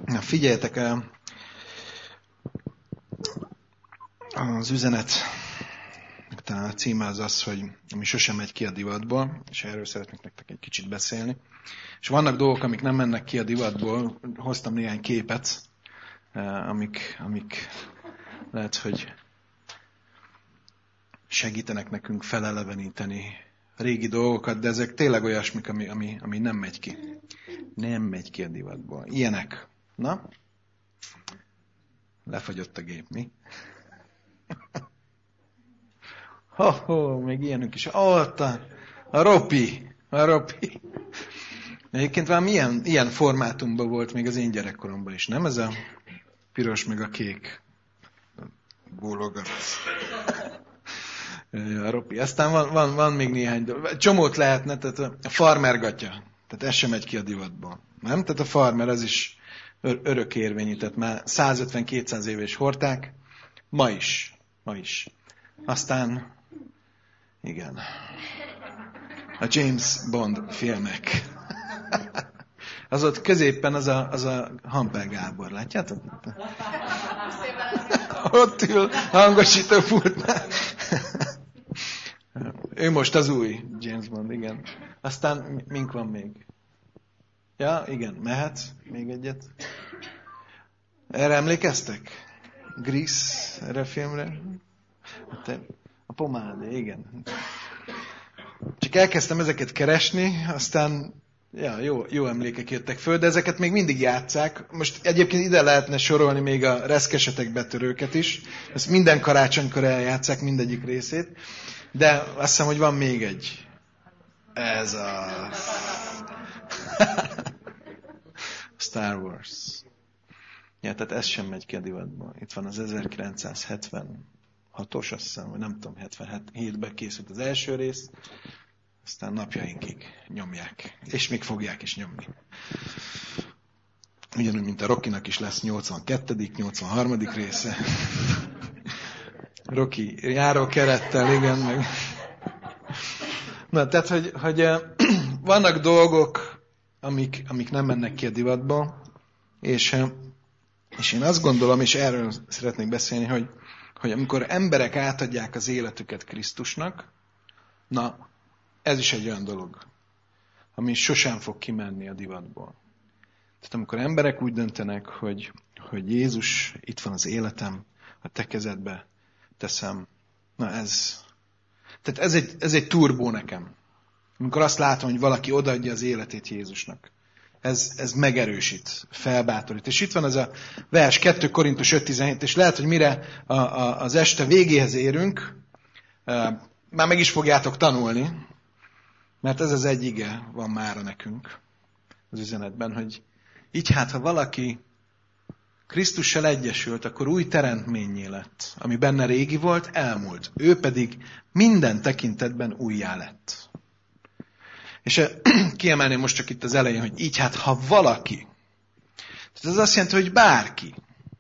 Na, figyeljetek el, az üzenet, talán a címe az, hogy ami sosem megy ki a divatból, és erről szeretnék nektek egy kicsit beszélni. És vannak dolgok, amik nem mennek ki a divatból, hoztam néhány képet, amik lehet, hogy segítenek nekünk feleleveníteni a régi dolgokat, de ezek tényleg olyasmik, ami nem megy ki. Nem megy ki a divatból. Ilyenek. Na? Lefagyott a gép, mi? Még ilyenünk is. Ott a ropi. Egyébként valami ilyen formátumban volt még az én gyerekkoromban is, nem? Ez a piros meg a kék bólogat. A ropi. Aztán van még néhány dolog. Csomót lehetne, tehát a farmergatya. Tehát ez sem megy ki a divatból. Nem? Tehát a farmer az is örökérvényű, tehát már 150-200 éve is hordták. Ma is. Aztán, igen, a James Bond filmek. Az ott középen az a Hampel Gábor, látjátok? Ott ül hangosítópultnál. Ő most az új James Bond, igen. Aztán mink van még? Ja, igen, mehet még egyet. Erre emlékeztek? Grease, erre a filmre? A pomádé, igen. Csak elkezdtem ezeket keresni, aztán jó emlékek jöttek föl, de ezeket még mindig játsszák. Most egyébként ide lehetne sorolni még a reszkesetek betörőket is. Ezt minden karácsonykor eljátsszák mindegyik részét. De azt hiszem, hogy van még egy. Ez a Star Wars. Ja, tehát ez sem megy ki a divatból. Itt van az 1976-os, azt hiszem, vagy nem tudom, 77-ben készült az első rész, aztán napjainkig nyomják. És még fogják is nyomni. Ugyanúgy, mint a Rockynak is lesz 82., 83. része. Rocky járókerettel, igen, meg. Na, tehát, hogy vannak dolgok, amik nem mennek ki a divatba, és én azt gondolom, és erről szeretnék beszélni, hogy amikor emberek átadják az életüket Krisztusnak, na, ez is egy olyan dolog, ami sosem fog kimenni a divatból. Tehát amikor emberek úgy döntenek, hogy Jézus, itt van az életem, a te kezedbe teszem, na tehát ez egy turbó nekem. Amikor azt látom, hogy valaki odaadja az életét Jézusnak. Ez megerősít, felbátorít. És itt van ez a vers 2 Korintus 5:17, és lehet, hogy mire az este végéhez érünk, már meg is fogjátok tanulni, mert ez az egy ige van mára nekünk az üzenetben, hogy így hát, ha valaki Krisztussal egyesült, akkor új teremtménnyé lett. Ami benne régi volt, elmúlt. Ő pedig minden tekintetben újjá lett. És kiemelném most csak itt az elején, hogy így hát, ha valaki. Tehát ez azt jelenti, hogy bárki.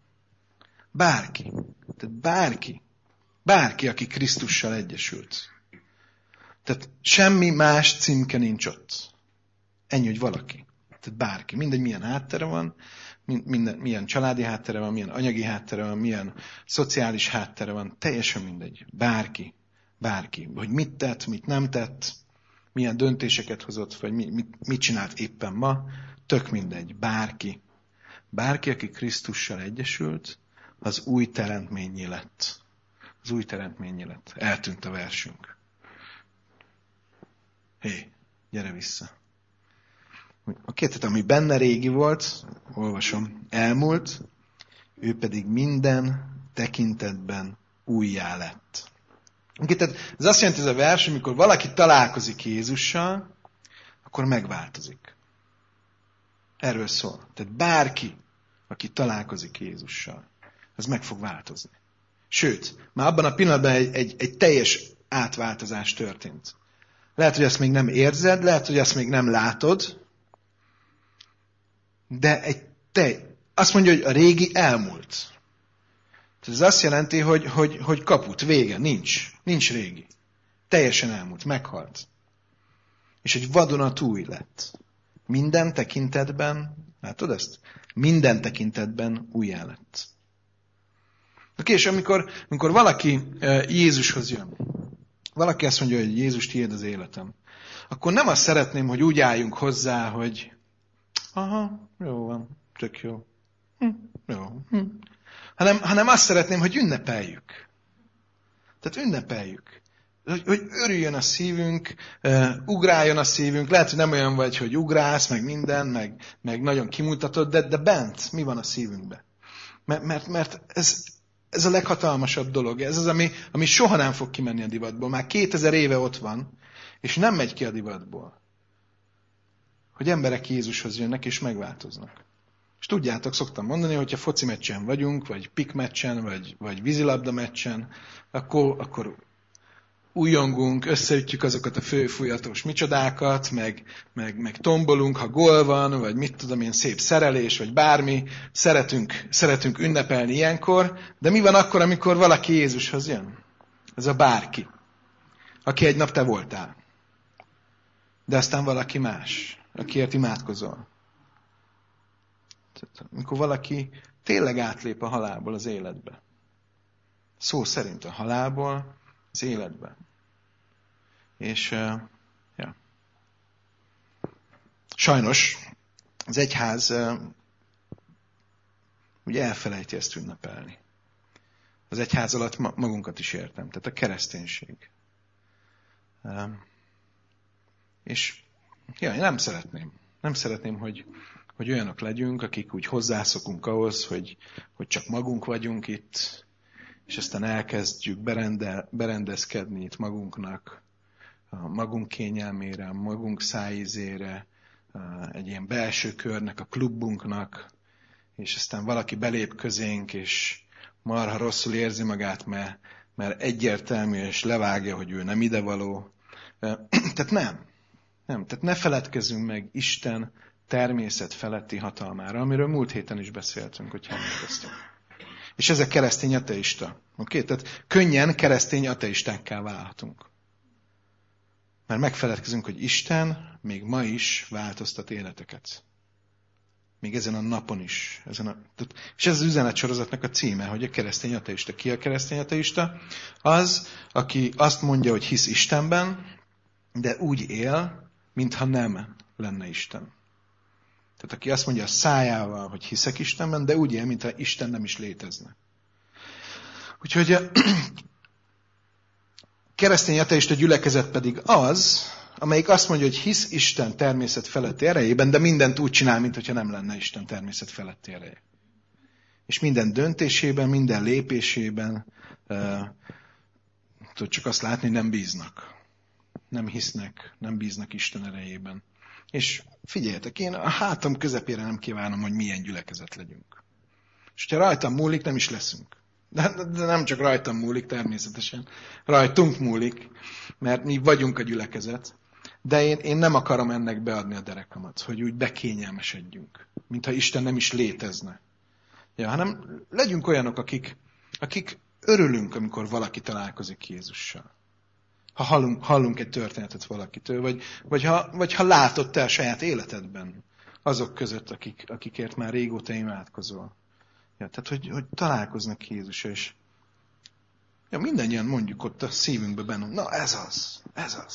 Tehát bárki, aki Krisztussal egyesült. Tehát semmi más címke nincs ott. Ennyi, hogy valaki. Tehát bárki. Mindegy, milyen háttere van, milyen családi háttere van, milyen anyagi háttere van, milyen szociális háttere van. Teljesen mindegy. Bárki. Hogy mit tett, mit nem tett, milyen döntéseket hozott, vagy mit csinált éppen ma. Tök mindegy. Bárki, aki Krisztussal egyesült, az új teremtménnyé lett. Eltűnt a versünk. Gyere vissza. Oké, tehát ami benne régi volt, olvasom, elmúlt, ő pedig minden tekintetben újjá lett. Oké, tehát ez azt jelenti, ez a vers, amikor valaki találkozik Jézussal, akkor megváltozik. Erről szól. Tehát bárki, aki találkozik Jézussal, az meg fog változni. Sőt, már abban a pillanatban egy teljes átváltozás történt. Lehet, hogy ezt még nem érzed, lehet, hogy ezt még nem látod, de azt mondja, hogy a régi elmúlt. Tehát ez azt jelenti, hogy kaput, vége, nincs régi. Teljesen elmúlt, meghalt. És egy vadonatúj lett. Minden tekintetben, látod ezt? Minden tekintetben újjá lett. Oké, és amikor valaki Jézushoz jön, valaki azt mondja, hogy Jézus, tiéd az életem, akkor nem azt szeretném, hogy úgy álljunk hozzá, hogy aha, jó van, tök jó. Jó. Hanem azt szeretném, hogy ünnepeljük. Tehát ünnepeljük. Hogy örüljön a szívünk, ugráljon a szívünk. Lehet, hogy nem olyan vagy, hogy ugrálsz, meg minden, meg nagyon kimutatod, de bent mi van a szívünkben? Mert ez a leghatalmasabb dolog. Ez az, ami soha nem fog kimenni a divatból. Már 2000 éve ott van, és nem megy ki a divatból. Hogy emberek Jézushoz jönnek, és megváltoznak. És tudjátok, szoktam mondani, hogyha foci meccsen vagyunk, vagy pik meccsen, vagy vízilabda meccsen, akkor újongunk, összeütjük azokat a főfújatós micsodákat, meg tombolunk, ha gól van, vagy mit tudom én, szép szerelés, vagy bármi. Szeretünk ünnepelni ilyenkor, de mi van akkor, amikor valaki Jézushoz jön? Ez a bárki, aki egy nap te voltál. De aztán valaki más, akiért imádkozol. Amikor valaki tényleg átlép a halálból az életbe. Szó szerint a halálból az életbe. És sajnos az egyház ugye elfelejti ezt ünnepelni. Az egyház alatt magunkat is értem, tehát a kereszténység. És én nem szeretném. Nem szeretném, hogy olyanok legyünk, akik úgy hozzászokunk ahhoz, hogy csak magunk vagyunk itt, és aztán elkezdjük berendezkedni itt magunknak, a magunk kényelmére, a magunk szájízére, egy ilyen belső körnek, a klubunknak, és aztán valaki belép közénk, és marha rosszul érzi magát, mert egyértelmű, és levágja, hogy ő nem idevaló. Tehát nem. Tehát ne feledkezzünk meg Isten természet feletti hatalmára, amiről múlt héten is beszéltünk, hogyha emlékeztünk. És ez a keresztény ateista. Oké? Tehát könnyen keresztény ateistákká válhatunk. Mert megfeledkezünk, hogy Isten még ma is változtat életeket. Még ezen a napon is. És ez az üzenetsorozatnak a címe, hogy a keresztény ateista. Ki a keresztény ateista? Az, aki azt mondja, hogy hisz Istenben, de úgy él, mintha nem lenne Isten. Tehát aki azt mondja a szájával, hogy hiszek Istenben, de úgy él, mintha Isten nem is létezne. Úgyhogy a keresztény ateista gyülekezet pedig az, amelyik azt mondja, hogy hisz Isten természet feletti erejében, de mindent úgy csinál, mintha nem lenne Isten természet feletti ereje. És minden döntésében, minden lépésében csak azt látni, hogy nem bíznak. Nem hisznek, nem bíznak Isten erejében. És figyeljetek, én a hátam közepére nem kívánom, hogy milyen gyülekezet legyünk. És ha rajtam múlik, nem is leszünk. De nem csak rajtam múlik, természetesen. Rajtunk múlik, mert mi vagyunk a gyülekezet. De én nem akarom ennek beadni a derekamat, hogy úgy bekényelmesedjünk, mintha Isten nem is létezne. Ja, hanem legyünk olyanok, akik örülünk, amikor valaki találkozik Jézussal. Ha hallunk egy történetet valakitől, vagy ha látod te a saját életedben azok között, akikért már régóta imádkozol. Ja, tehát, hogy találkoznak Jézus, és mindannyian mondjuk ott a szívünkbe benne, na ez az.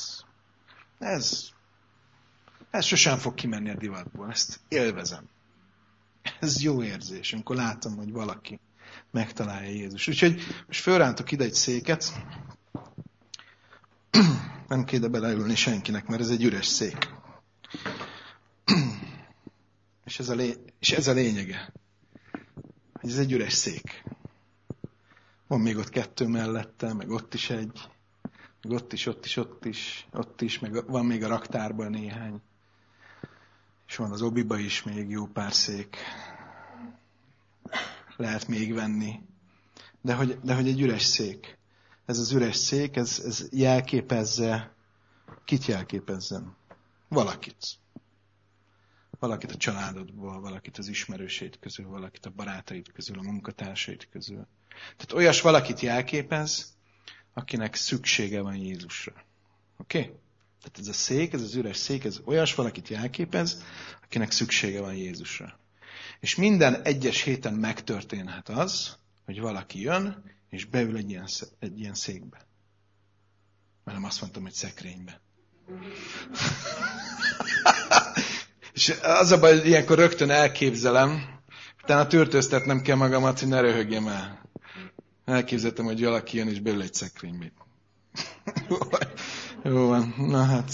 Ez sosem fog kimenni a divatból, ezt élvezem. Ez jó érzés, amikor látom, hogy valaki megtalálja Jézus. Úgyhogy most fölrántok ide egy széket, nem kéne beleülni senkinek, mert ez egy üres szék. És ez a lényege, hogy ez egy üres szék. Van még ott 2 mellette, meg ott is egy, meg ott is, meg van még a raktárban néhány. És van az obiba is még jó pár szék. Lehet még venni. De hogy egy üres szék. Ez az üres szék, ez jelképezze, kit jelképezzen? Valakit. Valakit a családodból, valakit az ismerőseid közül, valakit a barátaid közül, a munkatársaid közül. Tehát olyas valakit jelképez, akinek szüksége van Jézusra. Oké? Tehát ez a szék, ez az üres szék, ez olyas valakit jelképez, akinek szüksége van Jézusra. És minden egyes héten megtörténhet az, hogy valaki jön, és beül egy ilyen székbe. Mert nem azt mondtam, hogy szekrénybe. És az a baj, hogy ilyenkor rögtön elképzelem, utána tűrtőztetnem kell magamat, hogy ne röhögjem el. Elképzeltem, hogy valaki jön, és beül egy szekrénybe. Jó van, na hát.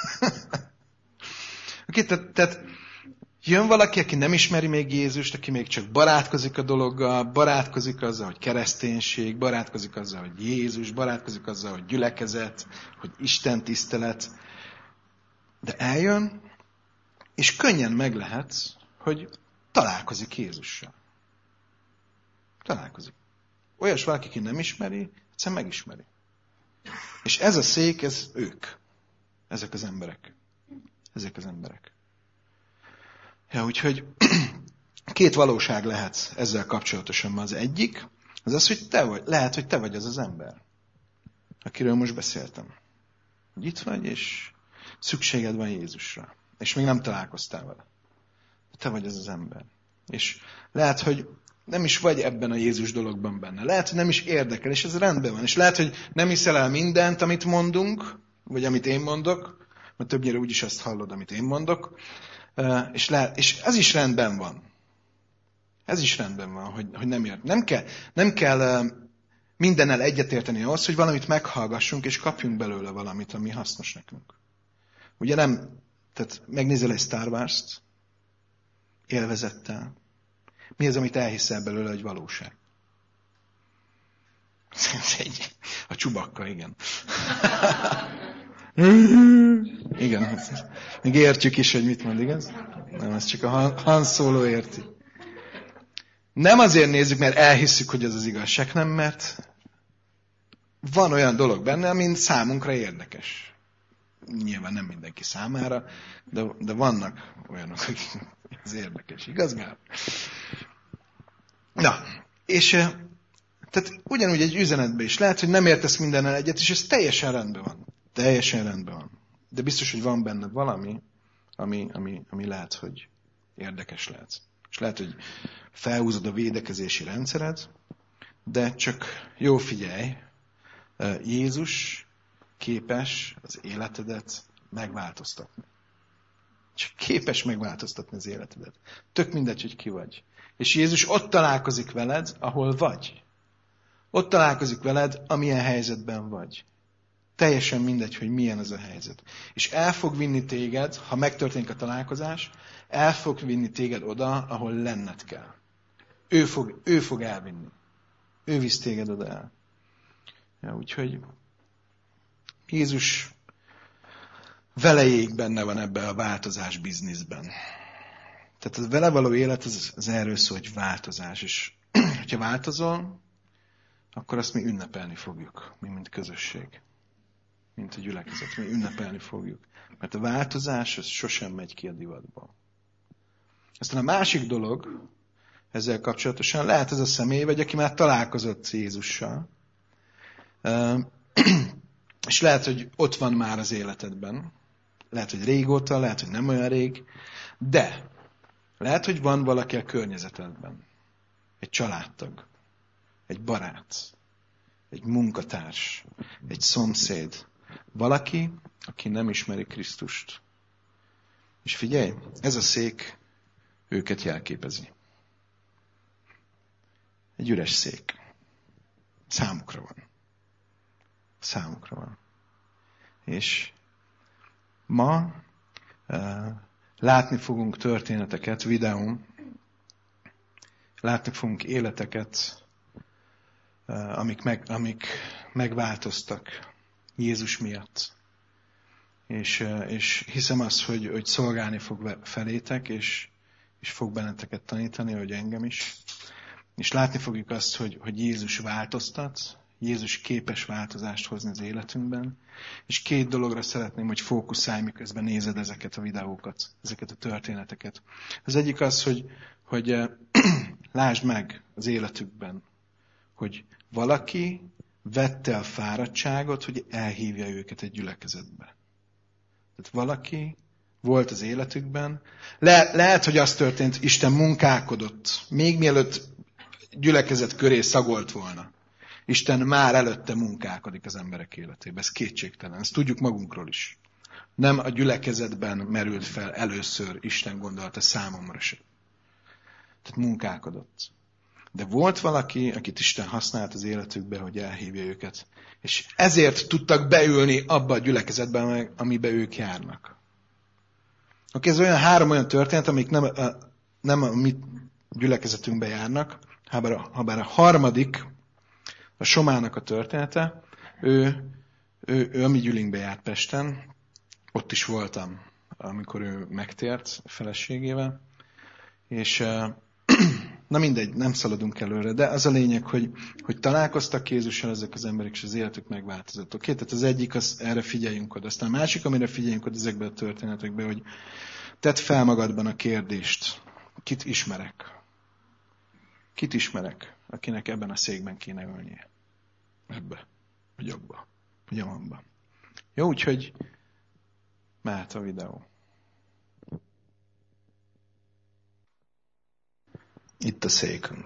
Oké, tehát jön valaki, aki nem ismeri még Jézust, aki még csak barátkozik a dologgal, barátkozik azzal, hogy kereszténység, barátkozik azzal, hogy Jézus, barátkozik azzal, hogy gyülekezet, hogy Isten tisztelet. De eljön, és könnyen meg lehet, hogy találkozik Jézussal. Találkozik. Olyas valaki, aki nem ismeri, egyszerűen megismeri. És ez a szék, ez ők. Ezek az emberek. Ezek az emberek. Ja, úgyhogy két valóság lehet ezzel kapcsolatosan. Az egyik, az az, hogy lehet, hogy te vagy az az ember, akiről most beszéltem. Hogy itt vagy, és szükséged van Jézusra. És még nem találkoztál vele. Te vagy az az ember. És lehet, hogy nem is vagy ebben a Jézus dologban benne. Lehet, hogy nem is érdekel, és ez rendben van. És lehet, hogy nem hiszel el mindent, amit mondunk, vagy amit én mondok, mert többnyire úgyis azt hallod, amit én mondok. És ez is rendben van. Ez is rendben van, hogy nem ért. Nem kell mindennel egyetérteni ahhoz, hogy valamit meghallgassunk, és kapjunk belőle valamit, ami hasznos nekünk. Ugye nem, tehát megnézel egy Star Wars-t, élvezettel. Mi az, amit elhiszel belőle, hogy valóság? A Csubakka, igen. Igen. Még értjük is, hogy mit mond, igaz? Nem, ez csak a Han Solo érti. Nem azért nézzük, mert elhisszük, hogy ez az igazság, nem, mert van olyan dolog benne, ami számunkra érdekes. Nyilván nem mindenki számára, de vannak olyanok, akik ez érdekes. Igaz, Gál? Na, és tehát ugyanúgy egy üzenetben is lehet, hogy nem értesz mindennel egyet, és ez teljesen rendben van. Teljesen rendben van. De biztos, hogy van benne valami, ami lehet, hogy érdekes lehet. És lehet, hogy felhúzod a védekezési rendszered, de csak jó figyelj, Jézus képes az életedet megváltoztatni. Csak képes megváltoztatni az életedet. Tök mindegy, hogy ki vagy. És Jézus ott találkozik veled, ahol vagy. Ott találkozik veled, amilyen helyzetben vagy. Teljesen mindegy, hogy milyen az a helyzet. És el fog vinni téged, ha megtörténik a találkozás, el fog vinni téged oda, ahol lenned kell. Ő fog elvinni. Ő visz téged oda el. Ja, úgyhogy Jézus velejéig benne van ebben a változás bizniszben. Tehát a vele való élet az erről szól, hogy változás. És ha változol, akkor azt mi ünnepelni fogjuk, mi mint közösség. Mint a gyülekezet, mi ünnepelni fogjuk. Mert a változás az sosem megy ki a divatból. Aztán a másik dolog, ezzel kapcsolatosan lehet ez a személy, vagy aki már találkozott Jézussal. És lehet, hogy ott van már az életedben. Lehet, hogy régóta, lehet, hogy nem olyan rég. De lehet, hogy van valaki a környezetedben. Egy családtag. Egy barát. Egy munkatárs. Egy szomszéd. Valaki, aki nem ismeri Krisztust. És figyelj, ez a szék őket jelképezi. Egy üres szék. Számukra van. Számukra van. És ma látni fogunk történeteket videón, látni fogunk életeket, amik megváltoztak Jézus miatt. És hiszem azt, hogy szolgálni fog felétek, és fog benneteket tanítani, hogy engem is. És látni fogjuk azt, hogy Jézus változtat, Jézus képes változást hozni az életünkben. És két dologra szeretném, hogy fókuszálj, miközben nézed ezeket a videókat, ezeket a történeteket. Az egyik az, hogy lásd meg az életükben, hogy valaki vette a fáradtságot, hogy elhívja őket egy gyülekezetbe. Tehát valaki volt az életükben. Lehet, hogy az történt, Isten munkálkodott. Még mielőtt gyülekezet köré szagolt volna. Isten már előtte munkálkodik az emberek életében. Ez kétségtelen. Ezt tudjuk magunkról is. Nem a gyülekezetben merült fel először Isten gondolata számomra sem. Tehát munkálkodott. De volt valaki, akit Isten használt az életükbe, hogy elhívja őket. És ezért tudtak beülni abba a gyülekezetben, amiben ők járnak. Oké, ez három olyan történet, amik nem a mi gyülekezetünkbe járnak, habár a harmadik, a Somának a története, ő a mi gyülinkbe járt Pesten, ott is voltam, amikor ő megtért feleségével, és na mindegy, nem szaladunk előre, de az a lényeg, hogy találkoztak Jézussal ezek az emberek, és az életük megváltozott. Oké, tehát az egyik, erre figyeljünk oda. Aztán a másik, amire figyeljünk oda ezekben a történetekben, hogy tedd fel magadban a kérdést, kit ismerek? Kit ismerek, akinek ebben a székben kéne ülnie? Ebbe, vagy abba, vagy amabba. Jó, úgyhogy mehet a videó. Itt a székünk.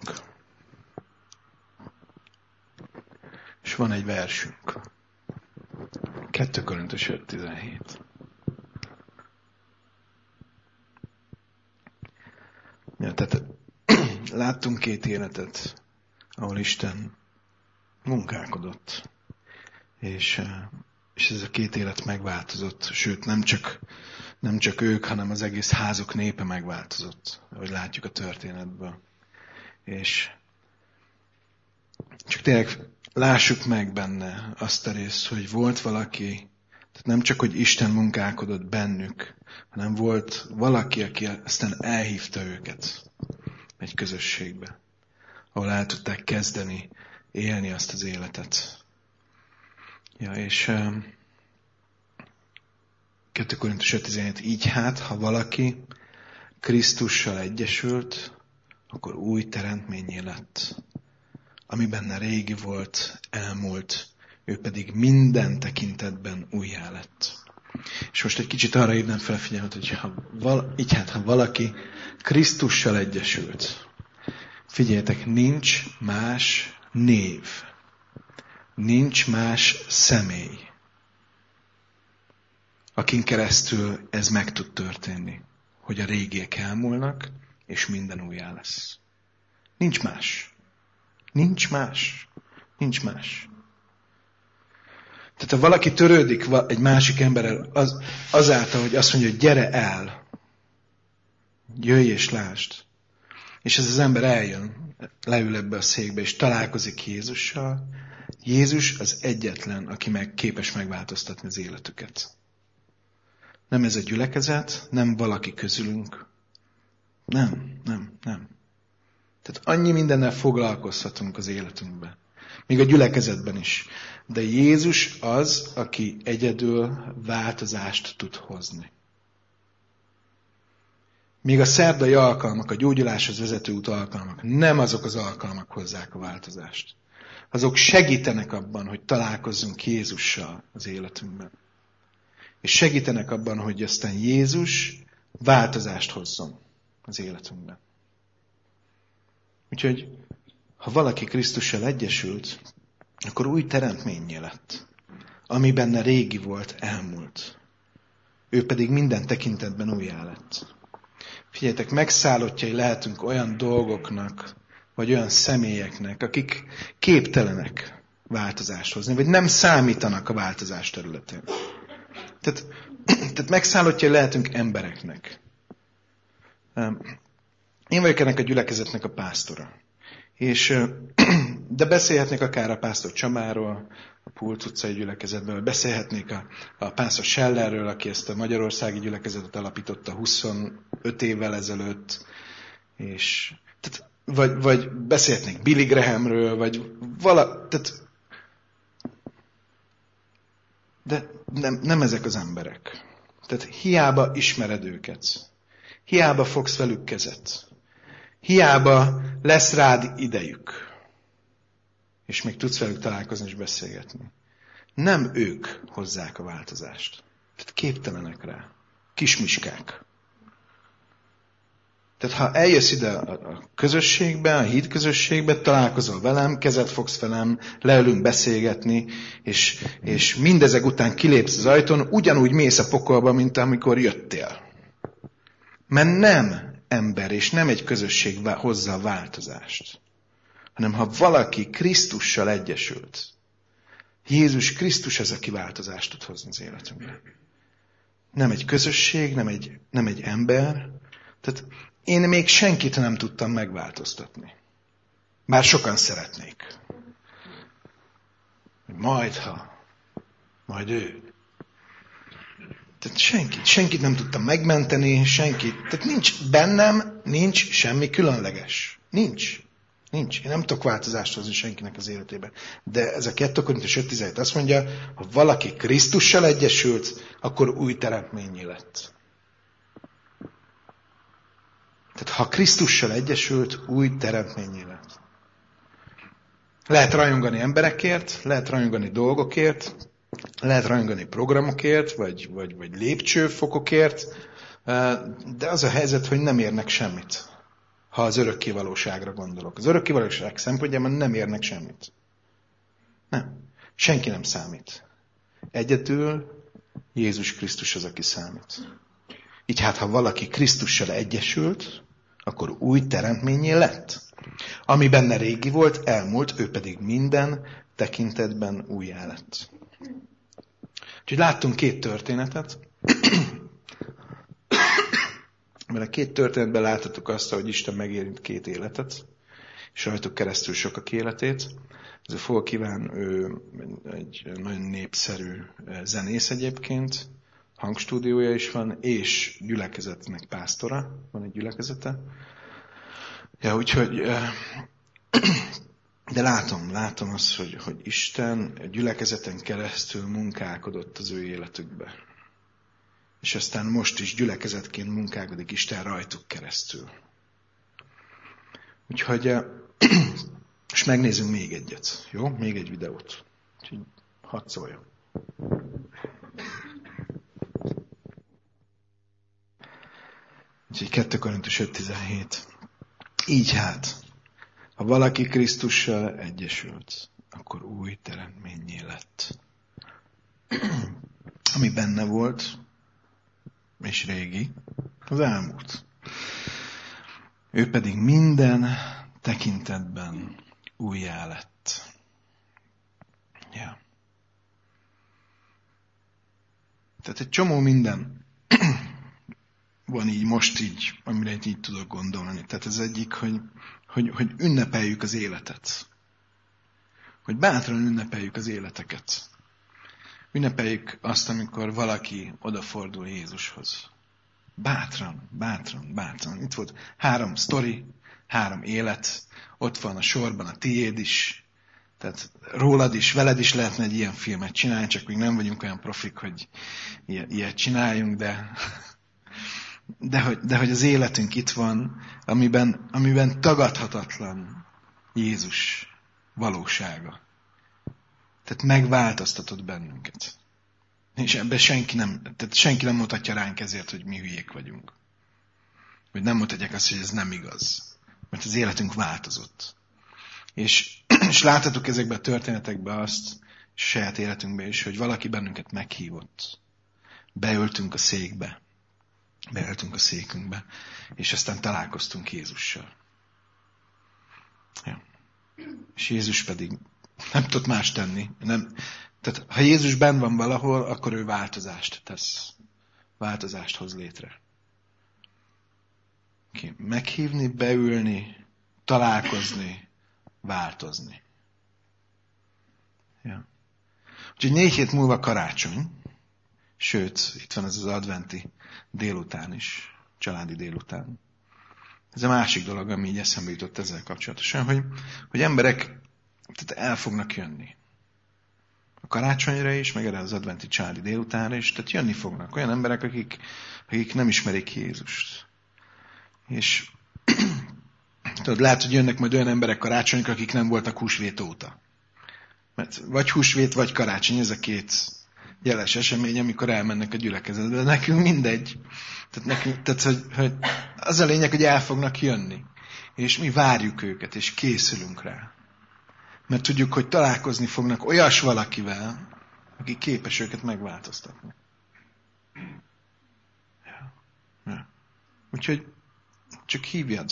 És van egy versünk. 2 Korintus 5:17. Ja, tehát láttunk 2 életet, ahol Isten munkálkodott. És ez a 2 élet megváltozott. Sőt, nem csak ők, hanem az egész házuk népe megváltozott, ahogy látjuk a történetből. És csak tényleg lássuk meg benne azt a részt, hogy volt valaki, tehát nem csak, hogy Isten munkálkodott bennük, hanem volt valaki, aki aztán elhívta őket egy közösségbe, ahol el tudták kezdeni élni azt az életet. Ja, és 2 Korintus 5:17, így hát, ha valaki Krisztussal egyesült, akkor új teremtménnyé lett. Ami benne régi volt, elmúlt, ő pedig minden tekintetben újjá lett. És most egy kicsit arra hívnám fel a figyelmet, hogy ha valaki Krisztussal egyesült, figyeljetek, nincs más név, nincs más személy, akin keresztül ez meg tud történni, hogy a régiek elmúlnak, és minden újjá lesz. Nincs más. Nincs más. Nincs más. Tehát ha valaki törődik egy másik emberrel azáltal, hogy azt mondja, hogy gyere el, jöjj és lásd, és ez az ember eljön, leül ebbe a székbe, és találkozik Jézussal, Jézus az egyetlen, aki képes megváltoztatni az életüket. Nem ez a gyülekezet, nem valaki közülünk. Nem. Tehát annyi mindennel foglalkozhatunk az életünkben. Még a gyülekezetben is. De Jézus az, aki egyedül változást tud hozni. Még a szerdai alkalmak, a gyógyuláshoz vezető út alkalmak, nem azok az alkalmak hozzák a változást. Azok segítenek abban, hogy találkozzunk Jézussal az életünkben. És segítenek abban, hogy aztán Jézus változást hozzon az életünkben. Úgyhogy, ha valaki Krisztussal egyesült, akkor új teremtménnyé lett. Ami benne régi volt, elmúlt. Ő pedig minden tekintetben újjá lett. Figyeljetek, megszállottjai lehetünk olyan dolgoknak, vagy olyan személyeknek, akik képtelenek változást hozni, vagy nem számítanak a változás területén. Tehát megszállottjai lehetünk embereknek. Én vagyok ennek a gyülekezetnek a pásztora. De beszélhetnék akár a pásztor Csamáról, a Pulc utcai gyülekezetből, beszélhetnék a pásztor Sellerről, aki ezt a magyarországi gyülekezetet alapította 25 évvel ezelőtt, és vagy beszélhetnék Billy Grahamről, vagy de nem ezek az emberek. Tehát hiába ismered őket. Hiába fogsz velük kezet. Hiába lesz rád idejük. És még tudsz velük találkozni és beszélgetni. Nem ők hozzák a változást. Tehát képtelenek rá. Kismiskák. Tehát ha eljössz ide a közösségbe, a híd közösségbe, találkozol velem, kezet fogsz velem, leülünk beszélgetni, és mindezek után kilépsz az ajtón, ugyanúgy mész a pokolba, mint amikor jöttél. Mert nem ember, és nem egy közösség hozza a változást, hanem ha valaki Krisztussal egyesült, Jézus Krisztus az, aki változást tud hozni az életünkbe. Nem egy közösség, nem egy ember. Tehát én még senkit nem tudtam megváltoztatni. Bár sokan szeretnék. Majd ő. Tehát senkit nem tudtam megmenteni, tehát nincs semmi különleges. Nincs. Én nem tudok változást hozni senkinek az életében. De ez a 2 Korintus 5:17 azt mondja, ha valaki Krisztussal egyesült, akkor új teremtménnyé lett. Tehát ha Krisztussal egyesült, új teremtménnyé lett. Lehet rajongani emberekért, lehet rajongani dolgokért, lehet rajongani programokért, vagy lépcsőfokokért, de az a helyzet, hogy nem érnek semmit, ha az örökkévalóságra gondolok. Az örökkévalóság szempontjában nem érnek semmit. Nem. Senki nem számít. Egyedül Jézus Krisztus az, aki számít. Így hát, ha valaki Krisztussal egyesült, akkor új teremtménnyé lett. Ami benne régi volt, elmúlt, ő pedig minden tekintetben újjá lett. Úgyhogy láttunk 2 történetet. Mert a 2 történetben láthatjuk azt, hogy Isten megérint 2 életet, és rajtuk keresztül sokak életét. Ez a Folk Iván, ő egy nagyon népszerű zenész egyébként, hangstúdiója is van, és gyülekezetnek pásztora, van egy gyülekezete. Ja, úgyhogy, de látom azt, hogy Isten a gyülekezeten keresztül munkálkodott az ő életükbe. És aztán most is gyülekezetként munkálkodik Isten rajtuk keresztül. Úgyhogy, és megnézzünk még egyet, jó? Még egy videót. Úgyhogy hadd szóljon. Úgyhogy 2 Korintus 5:17. Így hát, ha valaki Krisztussal egyesült, akkor új teremtménnyé lett. Ami benne volt, és régi, az elmúlt. Ő pedig minden tekintetben újjá lett. Ja. Tehát egy csomó minden van így, most így, amire így tudok gondolni. Tehát ez egyik, hogy ünnepeljük az életet. Hogy bátran ünnepeljük az életeket. Ünnepeljük azt, amikor valaki odafordul Jézushoz. Bátran. Itt volt 3 sztori, 3 élet, ott van a sorban a tiéd is, tehát rólad is, veled is lehetne egy ilyen filmet csinálni, csak még nem vagyunk olyan profik, hogy ilyet csináljunk, de hogy az életünk itt van, amiben tagadhatatlan Jézus valósága. Tehát megváltoztatott bennünket. És ebben senki nem mutatja ránk ezért, hogy mi hülyék vagyunk. Vagy nem mutatják azt, hogy ez nem igaz. Mert az életünk változott. És láthatok ezekben a történetekben azt, és a saját életünkben is, hogy valaki bennünket meghívott. Beültünk a székbe. Beültünk a székünkbe. És aztán találkoztunk Jézussal. Ja. És Jézus pedig nem tudott más tenni. Tehát ha Jézus benn van valahol, akkor ő változást tesz. Változást hoz létre. Meghívni, beülni, találkozni, változni. Ja. Úgyhogy 4 hét múlva karácsony, sőt, itt van ez az adventi délután is, családi délután. Ez a másik dolog, ami így eszembe jutott ezzel kapcsolatosan, hogy emberek tehát el fognak jönni. A karácsonyra is, meg erre az adventi családi délutánra is, tehát jönni fognak olyan emberek, akik nem ismerik Jézust. És tudod, lehet, hogy jönnek majd olyan emberek karácsonykor, akik nem voltak húsvét óta. Mert vagy húsvét, vagy karácsony, ez a jeles esemény, amikor elmennek a gyülekezetbe. De nekünk mindegy. Tehát hogy az a lényeg, hogy el fognak jönni. És mi várjuk őket, és készülünk rá. Mert tudjuk, hogy találkozni fognak olyas valakivel, aki képes őket megváltoztatni. Ja. Úgyhogy csak hívjad.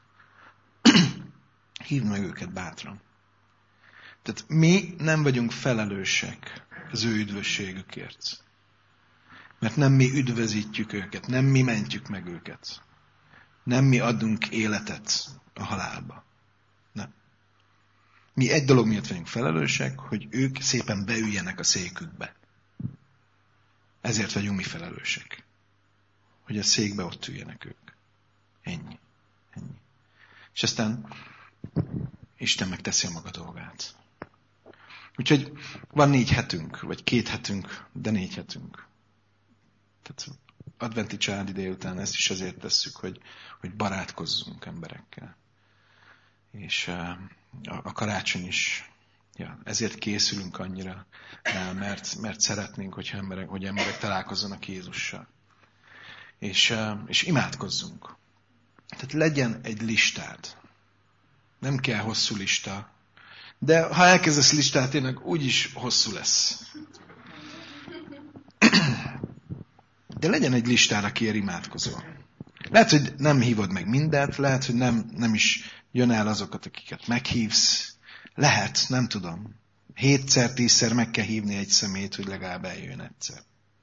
Hívd meg őket bátran. Tehát mi nem vagyunk felelősek az ő üdvösségükért. Mert nem mi üdvözítjük őket, nem mi mentjük meg őket. Nem mi adunk életet a halálba. Nem. Mi egy dolog miatt vagyunk felelősek, hogy ők szépen beüljenek a székükbe. Ezért vagyunk mi felelősek. Hogy a székbe ott üljenek ők. Ennyi. És aztán Isten megteszi a maga dolgát. Úgyhogy van 4 hetünk, vagy 2 hetünk, de 4 hetünk. Tehát adventi családi délután ezt is azért tesszük, hogy barátkozzunk emberekkel. És a karácsony is, ezért készülünk annyira rá, mert szeretnénk, hogy emberek találkozzanak Jézussal. És imádkozzunk. Tehát legyen egy listád. Nem kell hosszú lista. De ha elkezdesz listát, tényleg úgyis hosszú lesz. De legyen egy listád, akiért imádkozol. Lehet, hogy nem hívod meg mindent, lehet, hogy nem is jön el azokat, akiket meghívsz. Lehet, nem tudom. 7-szer, 10-szer meg kell hívni egy szemét, hogy legalább eljön egyszer.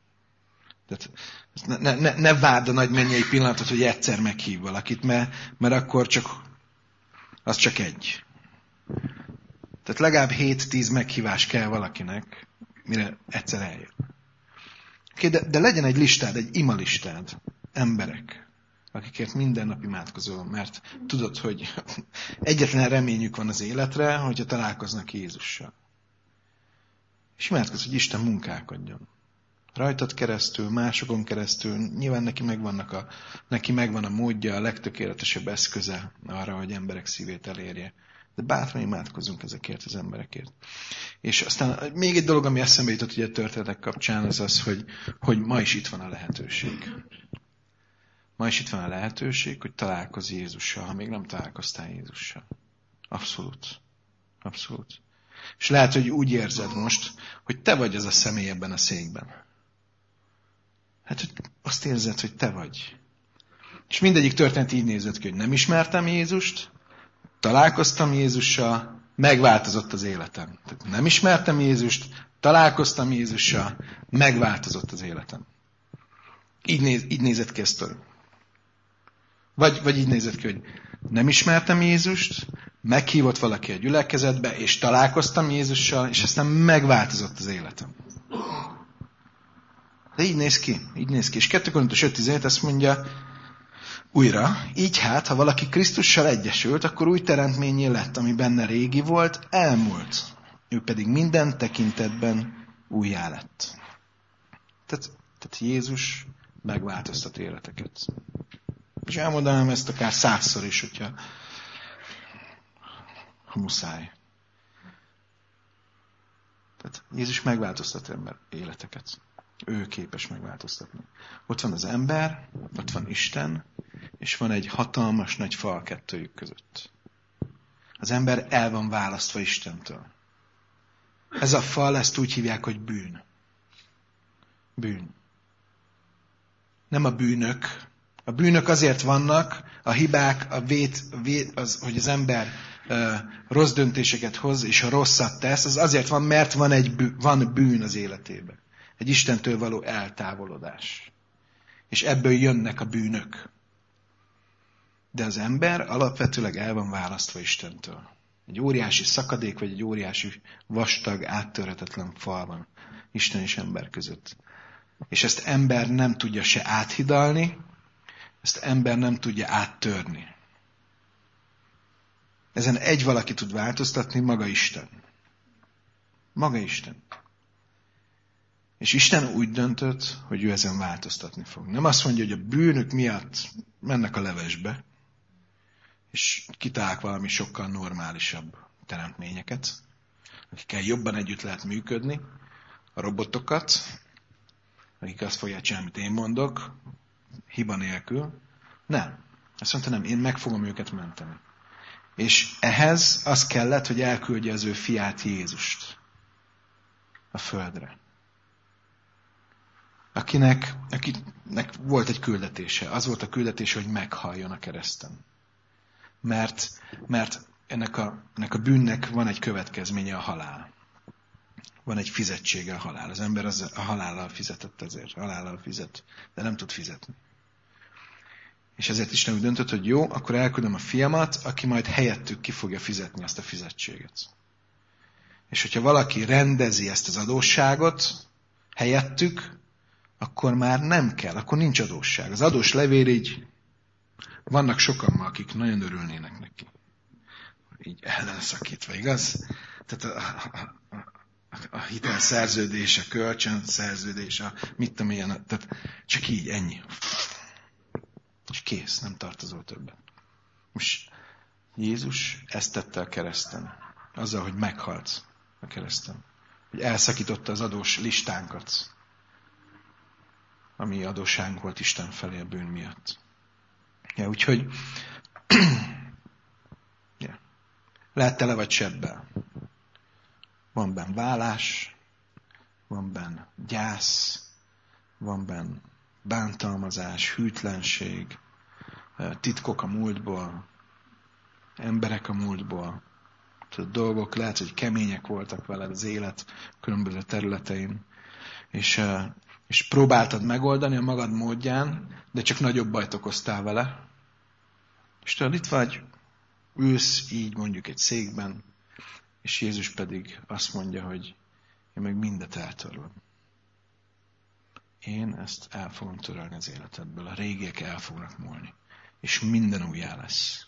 Tehát ne várd a nagy mennyei pillanatot, hogy egyszer meghív valakit, mert akkor az csak egy. Tehát legalább 7-10 meghívás kell valakinek, mire egyszer eljön. Okay, de legyen egy listád, egy ima listád, emberek, akikért minden nap imádkozol, mert tudod, hogy egyetlen reményük van az életre, hogyha találkoznak Jézussal. És imádkozz, hogy Isten munkálkodjon. Rajtad keresztül, másokon keresztül, nyilván neki megvan a módja, a legtökéletesebb eszköze arra, hogy emberek szívét elérje. De bátran imádkozzunk ezekért az emberekért. És aztán még egy dolog, ami eszembe jutott ugye a történetek kapcsán, az az, hogy ma is itt van a lehetőség. Ma is itt van a lehetőség, hogy találkozz Jézussal, ha még nem találkoztál Jézussal. Abszolút. Abszolút. És lehet, hogy úgy érzed most, hogy te vagy az a személy ebben a székben. Hát, hogy azt érzed, hogy te vagy. És mindegyik történet így nézett ki, hogy nem ismertem Jézust, találkoztam Jézussal, megváltozott az életem. Tehát nem ismertem Jézust, találkoztam Jézussal, megváltozott az életem. Így nézett ki a sztori. Vagy így nézett ki, hogy nem ismertem Jézust, meghívott valaki a gyülekezetbe, és találkoztam Jézussal, és aztán megváltozott az életem. De így néz ki. És 2 Korintus 5:17 azt mondja újra, így hát, ha valaki Krisztussal egyesült, akkor új teremtménnyé lett, ami benne régi volt, elmúlt. Ő pedig minden tekintetben újjá lett. Tehát Jézus megváltoztat életeket. És elmondanám ezt akár 100-szor is, hogyha muszáj. Tehát Jézus megváltoztat ember életeket. Ő képes megváltoztatni. Ott van az ember, ott van Isten, és van egy hatalmas nagy fal kettőjük között. Az ember el van választva Istentől. Ez a fal, ezt úgy hívják, hogy bűn. Bűn. Nem a bűnök. A bűnök azért vannak, a hibák, hogy az ember rossz döntéseket hoz, és a rosszat tesz, az azért van, mert van bűn az életében. Egy Istentől való eltávolodás. És ebből jönnek a bűnök. De az ember alapvetőleg el van választva Istentől. Egy óriási szakadék, vagy egy óriási vastag, áttörhetetlen fal van Isten és ember között. És ezt ember nem tudja se áthidalni, ezt ember nem tudja áttörni. Ezen egy valaki tud változtatni, maga Isten. Maga Isten. És Isten úgy döntött, hogy ő ezen változtatni fog. Nem azt mondja, hogy a bűnök miatt mennek a levesbe, és kitálják valami sokkal normálisabb teremtményeket, akikkel jobban együtt lehet működni, a robotokat, akik azt fogják csinálni, amit én mondok, hiba nélkül. Nem. Azt mondta, nem, én meg fogom őket menteni. És ehhez az kellett, hogy elküldje az ő fiát, Jézust a földre. Akinek volt egy küldetése. Az volt a küldetése, hogy meghalljon a kereszten. Mert ennek a bűnnek van egy következménye, a halál. Van egy fizetsége, a halál. Az ember a halállal fizetett ezért. Halállal fizet, de nem tud fizetni. És ezért Isten úgy döntött, hogy jó, akkor elküldöm a fiamat, aki majd helyettük ki fogja fizetni azt a fizetséget. És hogyha valaki rendezi ezt az adósságot helyettük, akkor már nem kell, akkor nincs adósság. Az adós levél így, vannak sokan ma, akik nagyon örülnének neki. Így ellenszakítva, igaz? Tehát a hitelszerződés, a kölcsönszerződés, mit tudom ilyen, tehát csak így, ennyi. És kész, nem tartozol többet. Most Jézus ezt tette a kereszten. Azzal, hogy meghalt a kereszten. Hogy elszakította az adós listánkat. Ami adósságunk volt Isten felé a bűn miatt. Ja, úgyhogy lehet tele vagy sebbel. Van benne válás, van benne gyász, van benne bántalmazás, hűtlenség, titkok a múltból, emberek a múltból. Dolgok lehet, hogy kemények voltak veled az élet különböző területein, és próbáltad megoldani a magad módján, de csak nagyobb bajt okoztál vele. És tudod, itt vagy, ülsz így mondjuk egy székben, és Jézus pedig azt mondja, hogy én meg mindet eltörlöm. Én ezt el fogom törölni az életedből. A régiek el fognak múlni. És minden újjá lesz.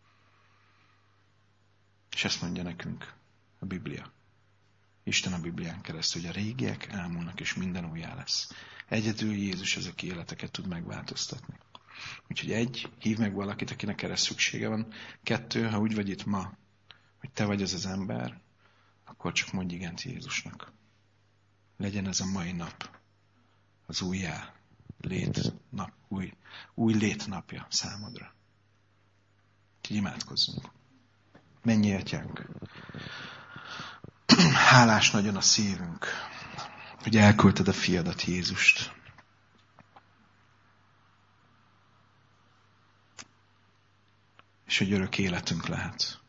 És ezt mondja nekünk a Biblia. Isten a Biblián keresztül, hogy a régiek elmúlnak, és minden újjá lesz. Egyedül Jézus az, aki életeket tud megváltoztatni. Úgyhogy hív meg valakit, akinek erre szüksége van. 2, ha úgy vagy itt ma, hogy te vagy az ember, akkor csak mondj igent Jézusnak. Legyen ez a mai nap az újjá létnap, új létnapja számodra. Úgyhogy imádkozzunk. Mennyi atyánk! Hálás nagyon a szívünk, hogy elküldted a fiadat, Jézust. És hogy örök életünk lehet.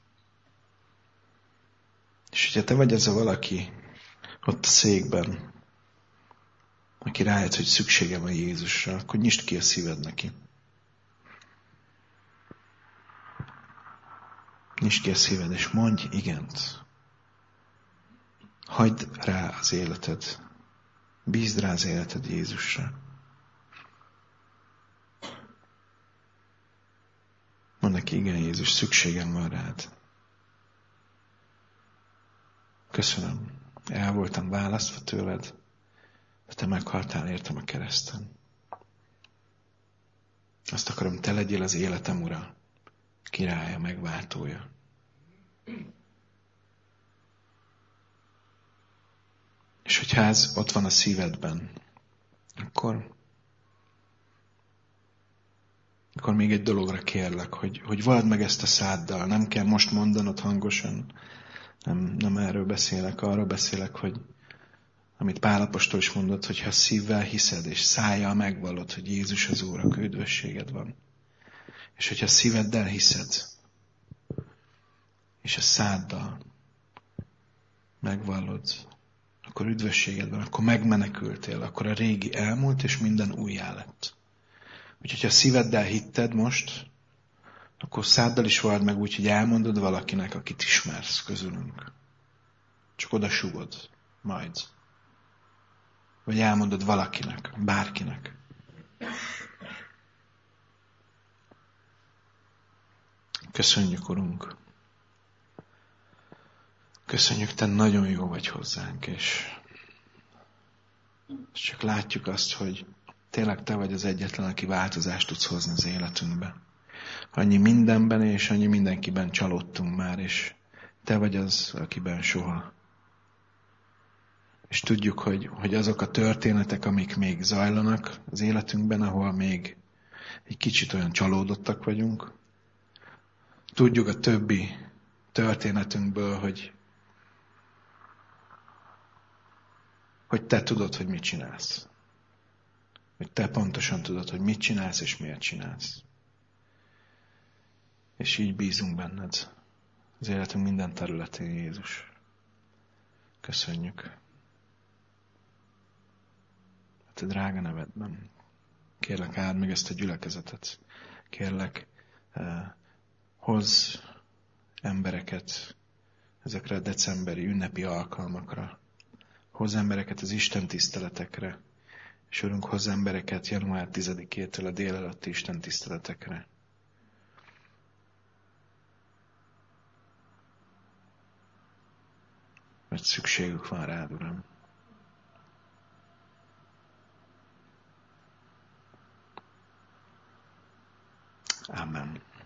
És hogyha te vagy az a valaki ott a székben, aki rájött, hogy szüksége van Jézusra, akkor nyisd ki a szíved neki. Nyisd ki a szíved, és mondj igent. Hagyd rá az életed. Bízd rá az életed Jézusra. Mondd neki, igen Jézus, szükségem van rád. Köszönöm. El voltam választva tőled, de te meghaltál értem a kereszten. Azt akarom, te legyél az életem ura, királya, megváltója. És hogyha ez ott van a szívedben, akkor még egy dologra kérlek, hogy vald meg ezt a száddal. Nem kell most mondanod hangosan. Nem erről beszélek, arról beszélek, hogy amit Pál apostol is mondott, hogy ha szívvel hiszed, és szájjal megvallod, hogy Jézus az Úr, akkor üdvösséged van. És hogyha szíveddel hiszed, és a száddal megvallod, akkor üdvösséged van, akkor megmenekültél, akkor a régi elmúlt, és minden újjá lett. Úgyhogy ha szíveddel hitted most, akkor száddal is vald meg úgy, hogy elmondod valakinek, akit ismersz közülünk. Csak oda súgod majd. Vagy elmondod valakinek, bárkinek. Köszönjük, Urunk. Köszönjük, te nagyon jó vagy hozzánk, és csak látjuk azt, hogy tényleg te vagy az egyetlen, aki változást tudsz hozni az életünkbe. Annyi mindenben és annyi mindenkiben csalódtunk már, és te vagy az, akiben soha És tudjuk, hogy azok a történetek, amik még zajlanak az életünkben, ahol még egy kicsit olyan csalódottak vagyunk. Tudjuk a többi történetünkből, hogy te tudod, hogy mit csinálsz. Hogy te pontosan tudod, hogy mit csinálsz és miért csinálsz. És így bízunk benned az életünk minden területén, Jézus. Köszönjük. A te drága nevedben. Kérlek, áld meg ezt a gyülekezetet. Kérlek, hozz embereket ezekre a decemberi ünnepi alkalmakra. Hozz embereket az Isten tiszteletekre. És Urunk, hozz embereket január 10-től a délelőtti Isten tiszteletekre. Mert szükségük van rád, Uram. Amen.